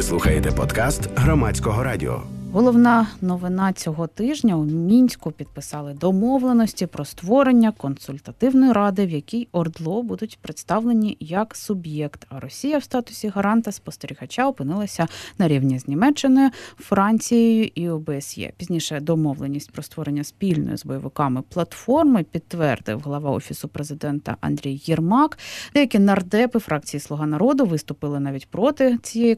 Ви слухаєте подкаст Громадського радіо. Головна новина цього тижня: у Мінську підписали домовленості про створення консультативної ради, в якій ОРДЛО будуть представлені як суб'єкт, а Росія в статусі гаранта-спостерігача опинилася на рівні з Німеччиною, Францією і ОБСЄ. Пізніше домовленість про створення спільної з бойовиками платформи підтвердив глава Офісу президента Андрій Єрмак. Деякі нардепи фракції «Слуга народу» виступили навіть проти цієї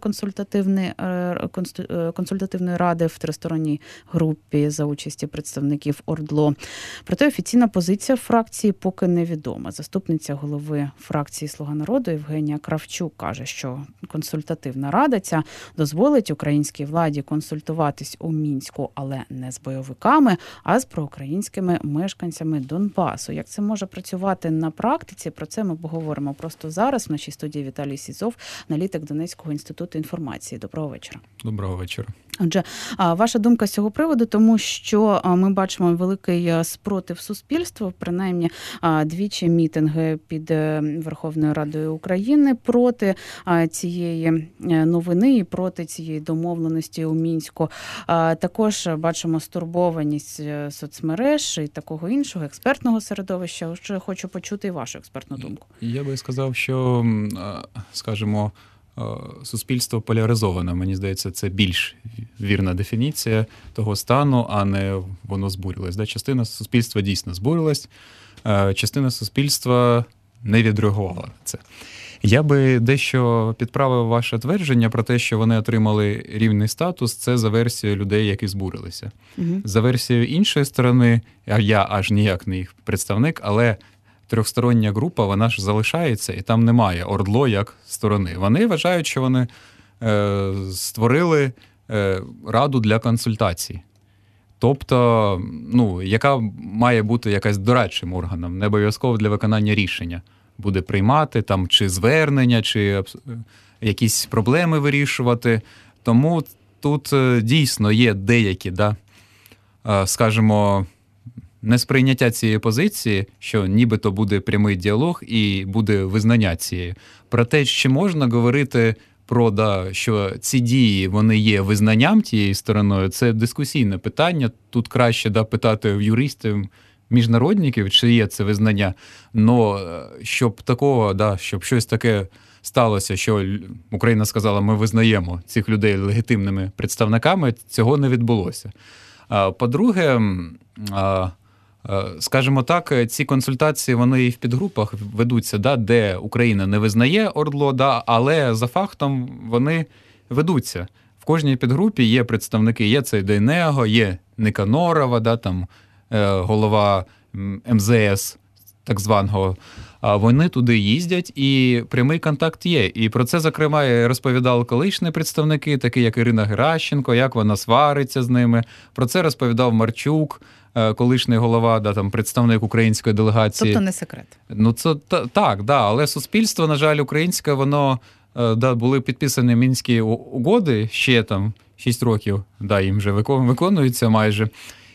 консультативної ради в тристоронній групі за участі представників ОРДЛО. Проте офіційна позиція фракції поки невідома. Заступниця голови фракції «Слуга народу» Євгенія Кравчук каже, що консультативна рада ця дозволить українській владі консультуватись у Мінську, але не з бойовиками, а з проукраїнськими мешканцями Донбасу. Як це може працювати на практиці? Про це ми поговоримо просто зараз. В нашій студії Віталій Сізов, аналітик Донецького інституту інформації. Доброго вечора. Доброго вечора. Отже, ваша думка з цього приводу, тому що ми бачимо великий спротив суспільства, принаймні двічі мітинги під Верховною Радою України проти цієї новини і проти цієї домовленості у Мінську. Також бачимо стурбованість соцмереж і такого іншого експертного середовища. Що хочу почути і вашу експертну думку. Я би сказав, що, скажімо, суспільство поляризоване. Мені здається, це більш вірна дефініція того стану, а не воно збурилось. Частина суспільства дійсно збурилась, частина суспільства не відреагувала на це. Я би дещо підправив ваше твердження про те, що вони отримали рівний статус, це за версією людей, які збурилися. Угу. За версією іншої сторони, я аж ніяк не їх представник, але трьохстороння група, вона ж залишається, і там немає ОРДЛО як сторони. Вони вважають, що вони створили раду для консультацій. Тобто, яка має бути якась дорадчим органом, не обов'язково для виконання рішення. Буде приймати там чи звернення, чи якісь проблеми вирішувати. Тому тут дійсно є деякі, скажімо, несприйняття цієї позиції, що нібито буде прямий діалог і буде визнання цієї. Проте, чи можна говорити про, що ці дії, вони є визнанням тією стороною, це дискусійне питання. Тут краще питати в юристів, міжнародників, чи є це визнання. Но щоб такого, щоб щось таке сталося, що Україна сказала, ми визнаємо цих людей легітимними представниками, цього не відбулося. По-друге, скажімо так, ці консультації, вони і в підгрупах ведуться, де Україна не визнає ОРДЛО, але за фактом вони ведуться. В кожній підгрупі є представники, є цей Дейнего, є Никанорова, голова МЗС, так званого. Вони туди їздять, і прямий контакт є. І про це, зокрема, розповідали колишні представники, такі як Ірина Геращенко, як вона свариться з ними. Про це розповідав Марчук, колишній голова, представник української делегації. Тобто не секрет. Це так, але суспільство, на жаль, українське, воно, були підписані Мінські угоди ще 6 років, їм вже виконуються майже.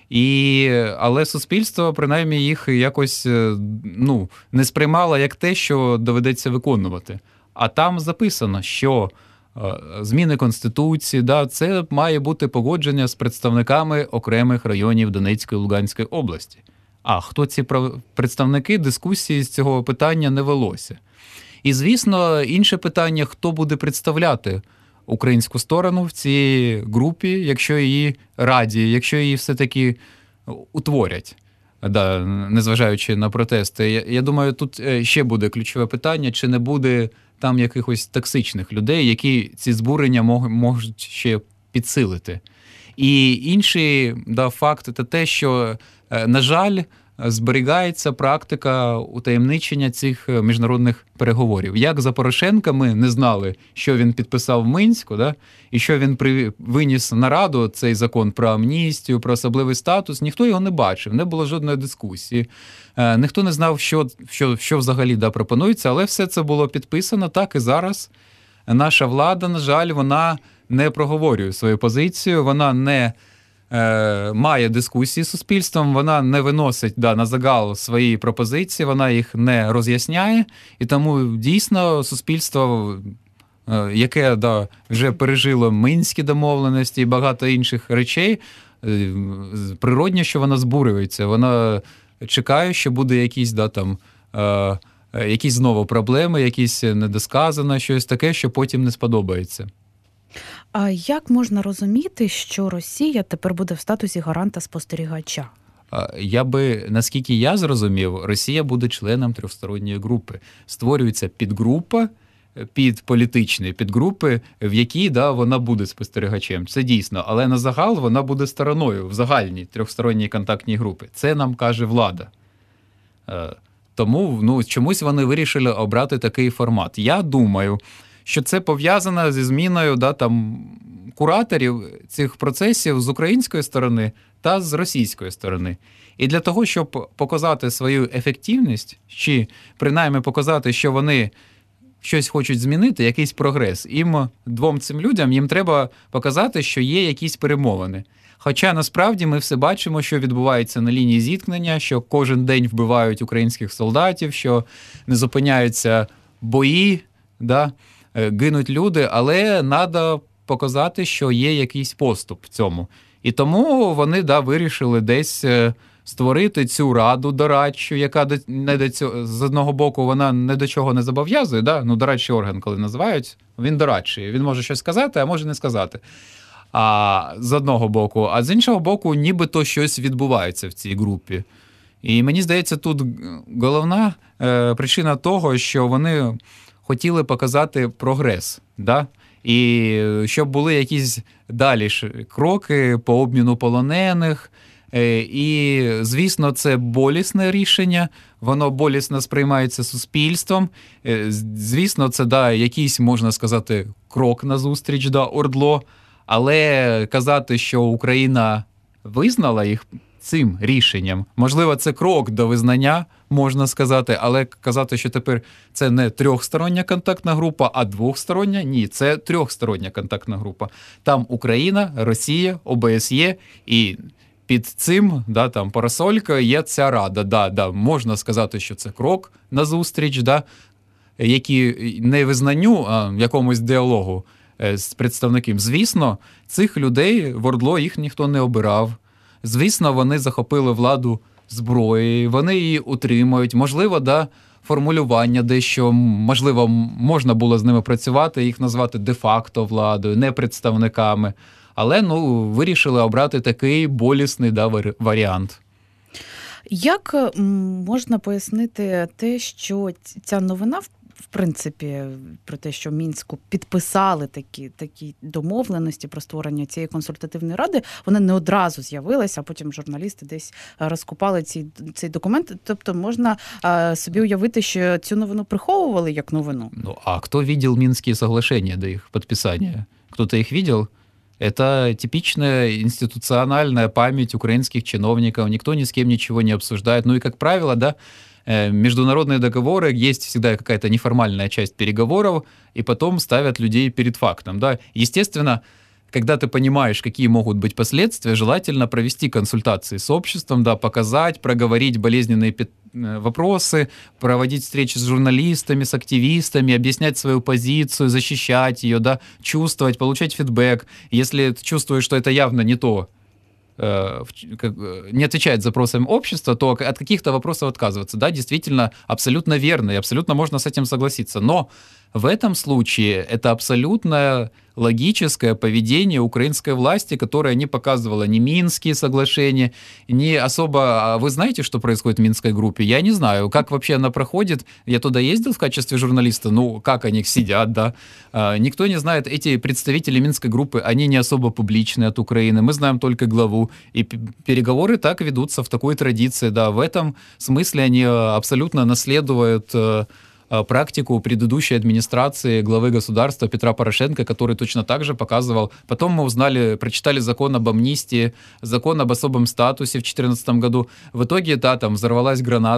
Але суспільство, принаймні, їх якось не сприймало як те, що доведеться виконувати. А там записано, що зміни Конституції, це має бути погодження з представниками окремих районів Донецької і Луганської області. А хто ці представники, дискусії з цього питання не велося. І, звісно, інше питання, хто буде представляти українську сторону в цій групі, якщо її якщо її все-таки утворять, незважаючи на протести. Я думаю, тут ще буде ключове питання, чи не буде там якихось токсичних людей, які ці збурення можуть ще підсилити. І інший факт – це те, що, на жаль, зберігається практика утаємничення цих міжнародних переговорів. Як за Порошенка ми не знали, що він підписав в Мінську, і що він виніс на Раду цей закон про амністію, про особливий статус, ніхто його не бачив, не було жодної дискусії. Ніхто не знав, що взагалі пропонується, але все це було підписано. Так і зараз наша влада, на жаль, вона не проговорює свою позицію, вона не має дискусії з суспільством, вона не виносить на загал свої пропозиції, вона їх не роз'ясняє, і тому дійсно суспільство яке вже пережило Мінські домовленості і багато інших речей, природно, що вона збурюється. Вона чекає, що буде якісь знову проблеми, якісь недосказане, щось таке, що потім не сподобається. А як можна розуміти, що Росія тепер буде в статусі гаранта-спостерігача? Наскільки я зрозумів, Росія буде членом трьохсторонньої групи. Створюється підгрупа, політичної підгрупи, в якій вона буде спостерігачем. Це дійсно. Але на загал вона буде стороною в загальній трьохсторонній контактній групі. Це нам каже влада. Тому чомусь вони вирішили обрати такий формат. Я думаю, що це пов'язано зі зміною кураторів цих процесів з української сторони та з російської сторони. І для того, щоб показати свою ефективність, чи принаймні показати, що вони щось хочуть змінити, якийсь прогрес, двом цим людям їм треба показати, що є якісь перемовини. Хоча насправді ми все бачимо, що відбувається на лінії зіткнення, що кожен день вбивають українських солдатів, що не зупиняються бої, гинуть люди, але треба показати, що є якийсь поступ в цьому. І тому вони вирішили десь створити цю раду дорадчу, яка з одного боку вона не до чого не зобов'язує, дорадчий орган, коли називають, він дорадчий, він може щось сказати, а може не сказати. З одного боку, а з іншого боку, нібито щось відбувається в цій групі. І мені здається, тут головна причина того, що вони хотіли показати прогрес, і щоб були якісь далі кроки по обміну полонених. І, звісно, це болісне рішення, воно болісно сприймається суспільством. Звісно, це, якийсь, можна сказати, крок назустріч ОРДЛО, але казати, що Україна визнала їх цим рішенням, можливо, це крок до визнання, можна сказати, але казати, що тепер це не трьохстороння контактна група, а двохстороння, ні, це трьохстороння контактна група. Там Україна, Росія, ОБСЄ і під цим, парасолькою є ця рада. Можна сказати, що це крок назустріч, які не визнанню, а якомусь діалогу з представником. Звісно, цих людей в ОРДЛО їх ніхто не обирав. Звісно, вони захопили владу зброєю, вони її утримують. Можливо, формулювання дещо, можливо, можна було з ними працювати, їх назвати де-факто владою, не представниками. Але, вирішили обрати такий болісний варіант. Як можна пояснити те, що ця новина, в принципі, про те, що в Мінську підписали такі домовленості про створення цієї консультативної ради, вона не одразу з'явилася, а потім журналісти десь розкопали цей документ. Тобто можна собі уявити, що цю новину приховували як новину? А хто бачив Мінські соглашення до їх підписання? Хто-то їх бачив? Это типичная институциональная память украинских чиновников. Никто ни с кем ничего не обсуждает. И, как правило, международные договоры, есть всегда какая-то неформальная часть переговоров, и потом ставят людей перед фактом. Естественно, когда ты понимаешь, какие могут быть последствия, желательно провести консультации с обществом, показать, проговорить болезненные вопросы, проводить встречи с журналистами, с активистами, объяснять свою позицию, защищать ее, чувствовать, получать фидбэк. Если ты чувствуешь, что это явно не то, не отвечает запросам общества, то от каких-то вопросов отказываться. Действительно, абсолютно верно, и абсолютно можно с этим согласиться. Но в этом случае это абсолютно логическое поведение украинской власти, которое не показывало ни Минские соглашения, ни особо... Вы знаете, что происходит в Минской группе? Я не знаю, как вообще она проходит. Я туда ездил в качестве журналиста, как они сидят, Никто не знает. Эти представители Минской группы, они не особо публичны от Украины. Мы знаем только главу. И переговоры так ведутся в такой традиции, В этом смысле они абсолютно наследуют практику предыдущей администрации главы государства Петра Порошенко, который точно так же показывал. Потом мы прочитали закон об амнистии, закон об особом статусе в 2014 году. В итоге, там взорвалась граната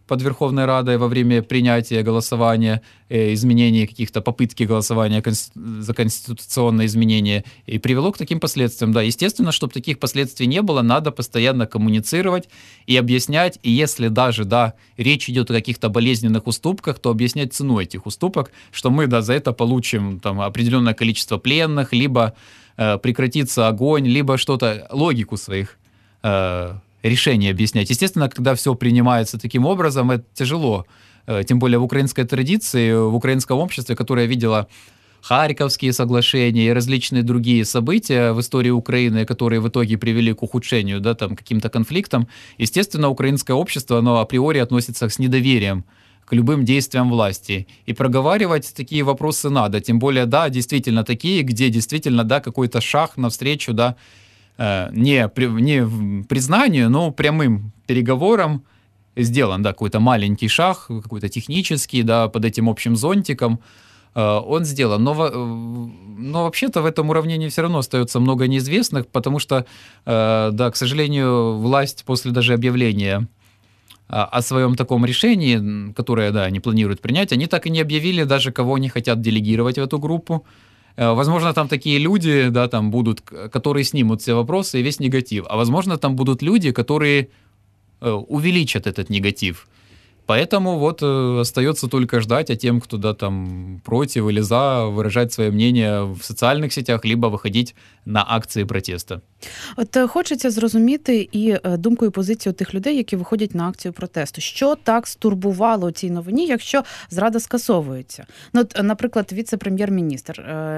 под Верховной Радой во время принятия голосования, изменений каких-то, попытки голосования за конституционные изменения, и привело к таким последствиям. Да, естественно, чтобы таких последствий не было, надо постоянно коммуницировать и объяснять, и если даже, да, речь идет о каких-то болезненных уступках, то объяснять цену этих уступок, что мы, да, за это получим там определенное количество пленных, либо прекратится огонь, либо что-то, логику своих решений объяснять. Естественно, когда все принимается таким образом, это тяжело. Тем более в украинской традиции, в украинском обществе, которое видело Харьковские соглашения и различные другие события в истории Украины, которые в итоге привели к ухудшению, да, там, каким-то конфликтам, естественно, украинское общество, оно априори относится с недоверием к любым действиям власти. И проговаривать такие вопросы надо. Тем более, да, действительно такие, где действительно, да, какой-то шаг навстречу, да, не признанию, но прямым переговорам сделан, да, какой-то маленький шаг, какой-то технический, да, под этим общим зонтиком, он сделан. Но вообще-то в этом уравнении все равно остается много неизвестных, потому что, да, к сожалению, власть после даже объявления о своем таком решении, которое, да, они планируют принять, они так и не объявили даже, кого они хотят делегировать в эту группу. Возможно, там такие люди, да, там будут, которые снимут все вопросы и весь негатив. А возможно, там будут люди, которые увеличат этот негатив. Поэтому вот остается только ждать, а тем, кто, да, там против или за, выражать свое мнение в соціальних сетях, либо виходити на акції протесту. От хочеться зрозуміти і думку і позицію тих людей, які виходять на акцію протесту. Що так стурбувало у цій новині, якщо зрада скасовується? Ну, от, наприклад, віце-прем'єр-міністр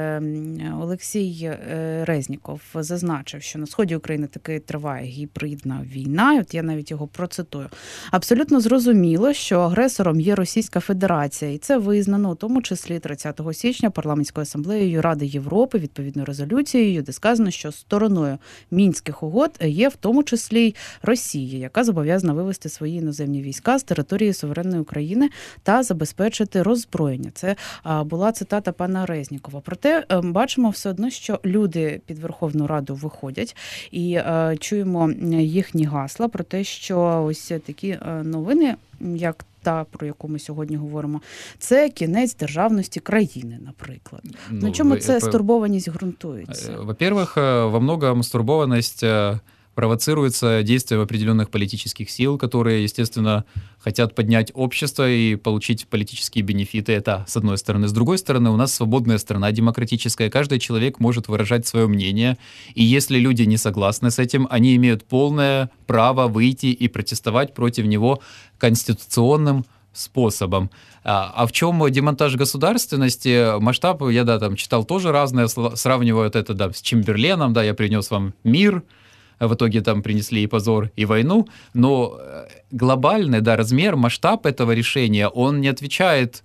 Олексій Резніков зазначив, що на сході України таки триває гібридна війна. От я навіть його процитую. Абсолютно зрозуміло, що агресором є Російська Федерація, і це визнано, у тому числі 30 січня парламентською асамблеєю Ради Європи, відповідною резолюцією, де сказано, що стороною Мінських угод є в тому числі й Росія, яка зобов'язана вивести свої іноземні війська з території суверенної України та забезпечити роззброєння. Це була цитата пана Резнікова. Проте бачимо все одно, що люди під Верховну Раду виходять і чуємо їхні гасла про те, що ось такі новини, як та, про яку ми сьогодні говоримо, це кінець державності країни, наприклад. На чому це стурбованість ґрунтується? Во-первых, во многом стурбованность провоцируется действием определенных политических сил, которые, естественно, хотят поднять общество и получить политические бенефиты. Это с одной стороны. С другой стороны, у нас свободная страна, демократическая. Каждый человек может выражать свое мнение. И если люди не согласны с этим, они имеют полное право выйти и протестовать против него конституционным способом. А в чем демонтаж государственности? Масштаб, я, да, там читал тоже разное, сравнивают это, да, с Чемберленом, да, я принес вам мир, в итоге там принесли и позор, и войну, но глобальный, да, размер, масштаб этого решения, он не отвечает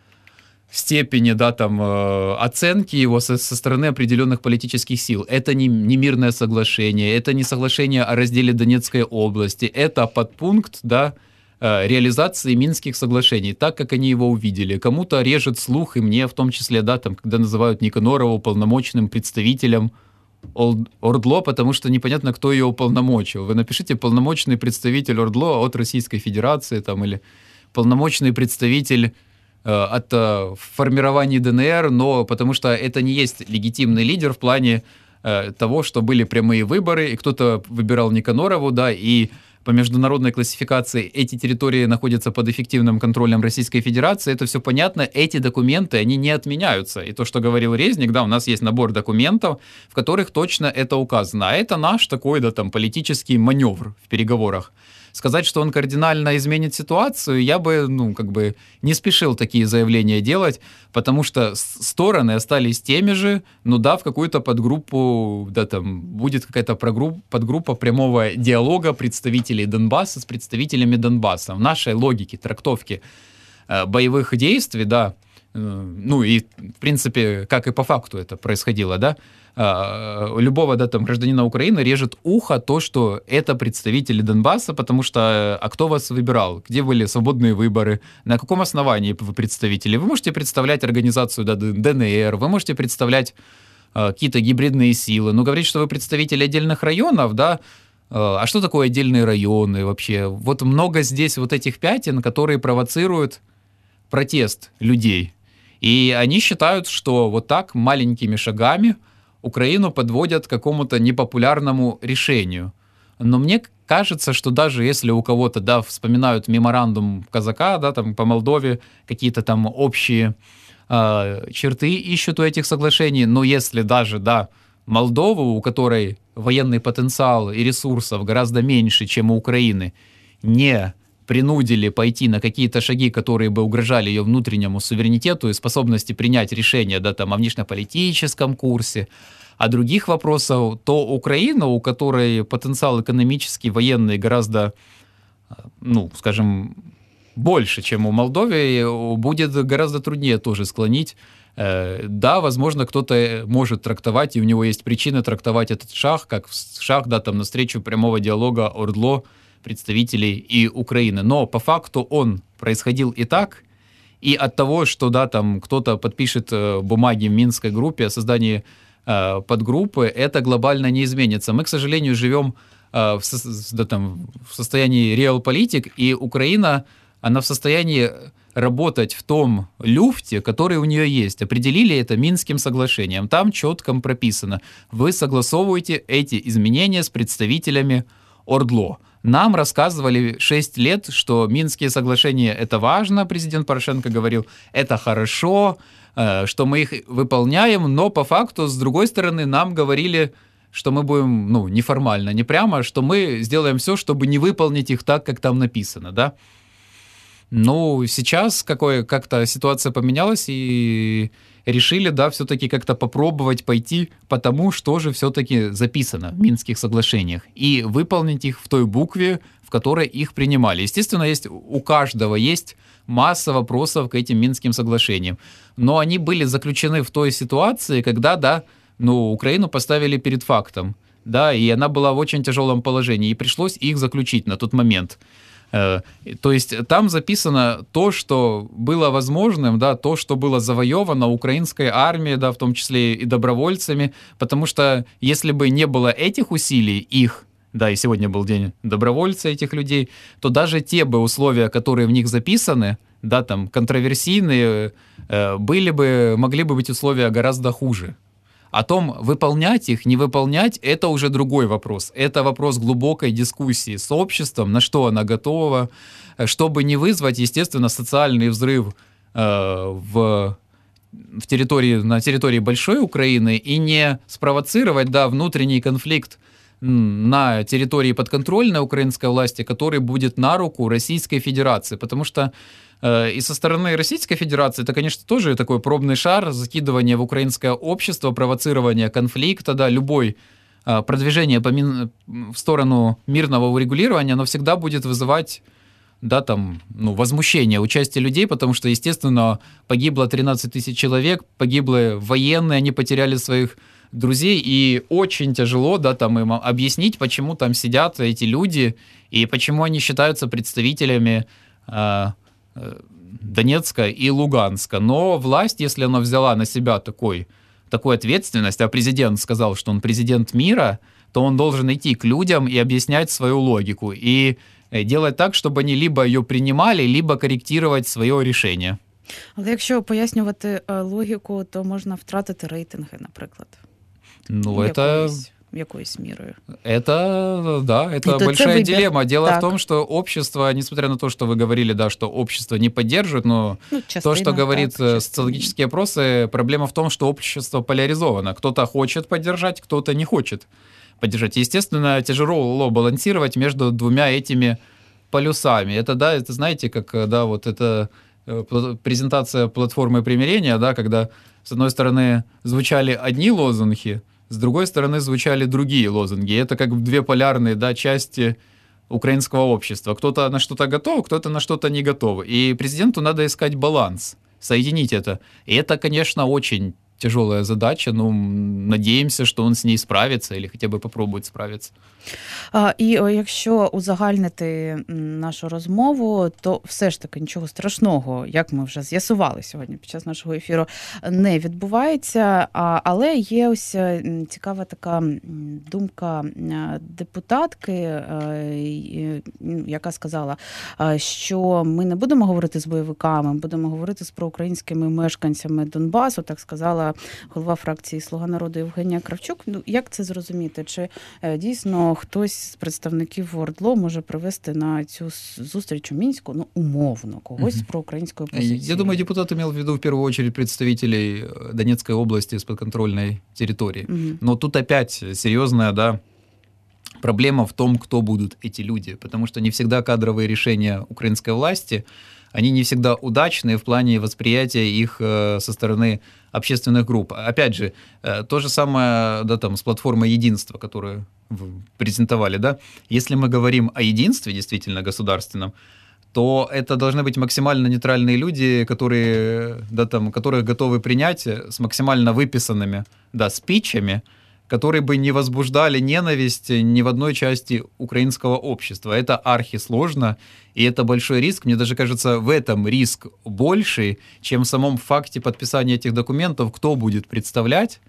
степени, да, там, оценки его со стороны определенных политических сил. Это не мирное соглашение, это не соглашение о разделе Донецкой области, это подпункт, да, реализации Минских соглашений, так, как они его увидели. Кому-то режет слух, и мне в том числе, да, там, когда называют Никанорова уполномоченным представителем ОРДЛО, потому что непонятно, кто ее уполномочил. Вы напишите «полномочный представитель ОРДЛО от Российской Федерации», там, или «полномочный представитель от формирования ДНР», но потому что это не есть легитимный лидер в плане того, что были прямые выборы, и кто-то выбирал Никанорову, да, и по международной классификации эти территории находятся под эффективным контролем Российской Федерации, это все понятно, эти документы, они не отменяются. И то, что говорил Резник, да, у нас есть набор документов, в которых точно это указано. А это наш такой, да, там, политический маневр в переговорах. Сказать, что он кардинально изменит ситуацию, я бы, ну, как бы не спешил такие заявления делать, потому что стороны остались теми же, ну да, в какую-то подгруппу, да, там будет какая-то подгруппа прямого диалога представителей Донбасса с представителями Донбасса. В нашей логике, трактовке боевых действий, да, ну и, в принципе, как и по факту это происходило, да, любого, да, там, гражданина Украины режет ухо то, что это представители Донбасса, потому что а кто вас выбирал? Где были свободные выборы? На каком основании вы представители? Вы можете представлять организацию, да, ДНР, вы можете представлять какие-то гибридные силы, но говорить, что вы представители отдельных районов, да, а что такое отдельные районы вообще? Вот много здесь вот этих пятен, которые провоцируют протест людей. И они считают, что вот так маленькими шагами Украину подводят к какому-то непопулярному решению. Но мне кажется, что даже если у кого-то, да, вспоминают меморандум Казака, да, там по Молдове какие-то там общие черты ищут у этих соглашений, но если даже, да, Молдову, у которой военный потенциал и ресурсов гораздо меньше, чем у Украины, не принудили пойти на какие-то шаги, которые бы угрожали ее внутреннему суверенитету и способности принять решения, да, там, о внешнеполитическом курсе, а других вопросов, то Украина, у которой потенциал экономический, военный гораздо, ну, скажем, больше, чем у Молдовы, будет гораздо труднее тоже склонить. Да, возможно, кто-то может трактовать, и у него есть причины трактовать этот шаг, как шаг, да, там, навстречу прямого диалога ОРДЛО, представителей и Украины. Но по факту он происходил и так, и от того, что, да, там кто-то подпишет бумаги в Минской группе о создании подгруппы, это глобально не изменится. Мы, к сожалению, живем в состоянии реалполитик, и Украина, она в состоянии работать в том люфте, который у нее есть. Определили это Минским соглашением. Там четко прописано, вы согласовываете эти изменения с представителями ОРДЛО. Нам рассказывали 6 лет, что Минские соглашения – это важно, президент Порошенко говорил, это хорошо, что мы их выполняем, но по факту, с другой стороны, нам говорили, что мы будем, ну, неформально, не прямо, что мы сделаем все, чтобы не выполнить их так, как там написано, да. Ну, сейчас как-то ситуация поменялась, и решили, да, все-таки как-то попробовать пойти по тому, что же все-таки записано в Минских соглашениях, и выполнить их в той букве, в которой их принимали. Естественно, у каждого есть масса вопросов к этим Минским соглашениям, но они были заключены в той ситуации, когда, да, ну, Украину поставили перед фактом, да, и она была в очень тяжелом положении, и пришлось их заключить на тот момент. То есть там записано то, что было возможным, да, то, что было завоевано украинской армией, да, в том числе и добровольцами, потому что если бы не было этих усилий, их, да, и сегодня был день добровольца этих людей, то даже те бы условия, которые в них записаны, да, там, контроверсийные, могли бы быть условия гораздо хуже. О том, выполнять их, не выполнять, это уже другой вопрос. Это вопрос глубокой дискуссии с обществом, на что она готова, чтобы не вызвать, естественно, социальный взрыв на территории большой Украины и не спровоцировать, да, внутренний конфликт на территории подконтрольной украинской власти, который будет на руку Российской Федерации. Потому что и со стороны Российской Федерации это, конечно, тоже такой пробный шар, закидывание в украинское общество, провоцирование конфликта, да, любое продвижение в сторону мирного урегулирования, оно всегда будет вызывать, да, там, ну, возмущение участия людей, потому что, естественно, погибло 13 тысяч человек, погибли военные, они потеряли своих друзей, и очень тяжело, да, там, им объяснить, почему там сидят эти люди, и почему они считаются представителями Донецка и Луганска. Но власть, если она взяла на себя такую ответственность, а президент сказал, что он президент мира, то он должен идти к людям и объяснять свою логику. И делать так, щоб вони либо її приймали, либо коректувати своє рішення. Але якщо пояснювати логіку, то можна втратити рейтинги, наприклад. Ну, это... Якоюсь мірою. Это большая дилемма. Дело в том, что общество, несмотря на то, что вы говорили, да, что общество не поддерживает, но то, что говорит социологические опросы, проблема в том, что общество поляризовано. Кто-то хочет поддержать, кто-то не хочет поддержать. Естественно, тяжело балансировать между двумя этими полюсами. Это, да, это знаете, как, да, вот это презентация платформы примирения, да, когда с одной стороны звучали одни лозунги, с другой стороны звучали другие лозунги. Это как две полярные, да, части украинского общества. Кто-то на что-то готов, кто-то на что-то не готов. И президенту надо искать баланс, соединить это. И это, конечно, очень тяжелая задача, но надеемся, что он с ней справится или хотя бы попробует справиться. І якщо узагальнити нашу розмову, то все ж таки нічого страшного, як ми вже з'ясували сьогодні під час нашого ефіру, не відбувається. Але є ось цікава така думка депутатки, яка сказала, що ми не будемо говорити з бойовиками, будемо говорити з проукраїнськими мешканцями Донбасу, так сказала голова фракції «Слуга народу» Євгенія Кравчук. Як це зрозуміти? Чи дійсно хтось з представників ОРДЛО може привести на цю зустріч у Мінську, умовно, когось з проукраїнської позиції? Я думаю, депутат имел в виду в первую очередь представителей Донецкой области с подконтрольной территории. Но тут опять серьезная, проблема в том, кто будут эти люди, потому что не всегда кадровые решения украинской власти, они не всегда удачные в плане восприятия их со стороны общественных групп. Опять же, то же самое, с платформой «Единство», которую вы презентовали, Если мы говорим о единстве, действительно государственном, то это должны быть максимально нейтральные люди, которые, которых готовы принять с максимально выписанными, спичами, которые бы не возбуждали ненависть ни в одной части украинского общества. Это архисложно, и это большой риск. Мне даже кажется, в этом риск больше, чем в самом факте подписания этих документов, кто будет представлять,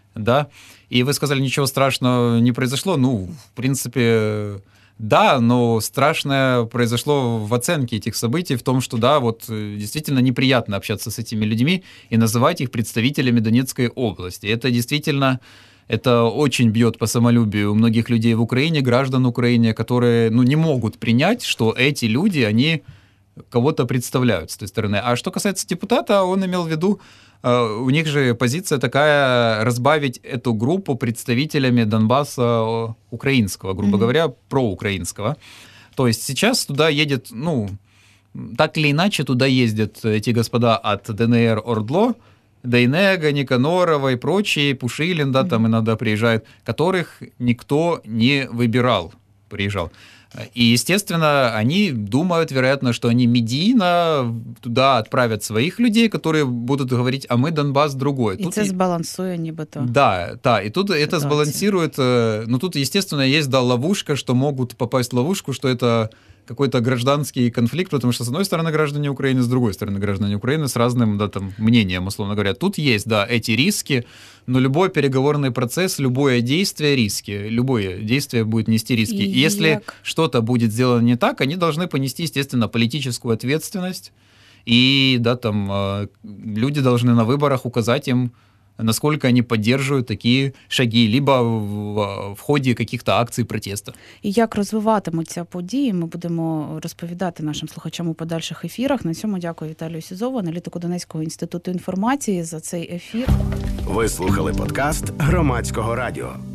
И вы сказали, ничего страшного не произошло. В принципе, но страшное произошло в оценке этих событий, в том, что, действительно неприятно общаться с этими людьми и называть их представителями Донецкой области. Это действительно... Это очень бьет по самолюбию многих людей в Украине, граждан Украины, которые не могут принять, что эти люди, они кого-то представляют с той стороны. А что касается депутата, он имел в виду, у них же позиция такая, разбавить эту группу представителями Донбасса украинского, грубо говоря, проукраинского. То есть сейчас туда едет, так или иначе, туда ездят эти господа от ДНР ОРДЛО, Дейнега, Никанорова и прочие, Пушилин, там иногда приезжают, которых никто не выбирал, приезжал. И, естественно, они думают, вероятно, что они медийно туда отправят своих людей, которые будут говорить, а мы Донбасс другой. И это сбалансует нібито. Да, и тут ситуация. Это сбалансирует, но тут, естественно, есть, ловушка, что могут попасть в ловушку, что это какой-то гражданский конфликт, потому что, с одной стороны, граждане Украины, с другой стороны, граждане Украины с разным, мнением, условно говоря. Тут есть, эти риски, но любой переговорный процесс, любое действие — риски. Любое действие будет нести риски. И если что-то будет сделано не так, они должны понести, естественно, политическую ответственность, и, люди должны на выборах указать им, насколько они поддерживают такі шаги, либо в ході каких-то акцій протесту. І як розвиватимуться події, ми будемо розповідати нашим слухачам у подальших ефірах. На цьому дякую Віталію Сізову, аналітику Донецького інституту інформації, за цей ефір. Ви слухали подкаст Громадського радіо.